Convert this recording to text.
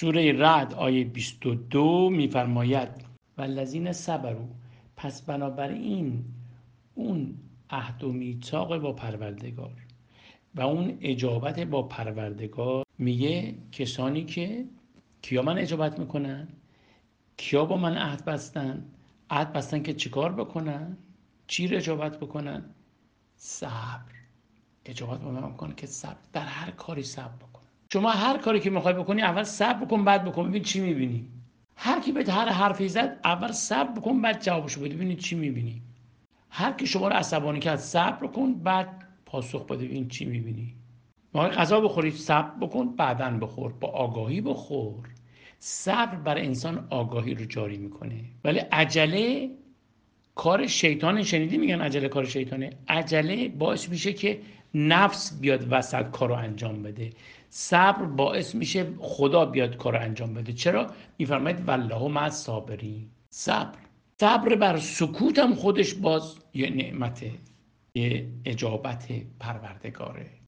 سوره رعد آیه 22 میفرماید والذین صبروا، پس بنابراین اون عهد و میثاق با پروردگار و اون اجابت با پروردگار، میگه کسانی که کیا من اجابت میکنن، کیا با من عهد بستن که چیکار بکنن، چی رو اجابت بکنن؟ صبر. اجابت با من میکنه که صبر، در هر کاری صبر بکن. شما هر کاری که میخوای بکنی اول صبر بکن بعد بکن، ببین چی میبینی. هر کی به هر حرفی زد اول صبر بکن بعد جوابشو بده، ببین چی میبینی. هر کی شما رو عصبانی کرد صبر کن بعد پاسخ بده، ببین چی میبینی. ما غذا بخوری صبر بکن بعداً بخور، با آگاهی بخور. صبر بر انسان آگاهی رو جاری میکنه. ولی عجله کار شیطانه. شنیدی میگن عجله کار شیطانه؟ عجله باعث میشه که نفس بیاد وسط کارو انجام بده. صبر باعث میشه خدا بیاد کارو انجام بده. چرا؟ میفرماید والله مع الصابرین. صبر بر سکوت هم خودش باز یه نعمته، یه اجابت پروردگاره.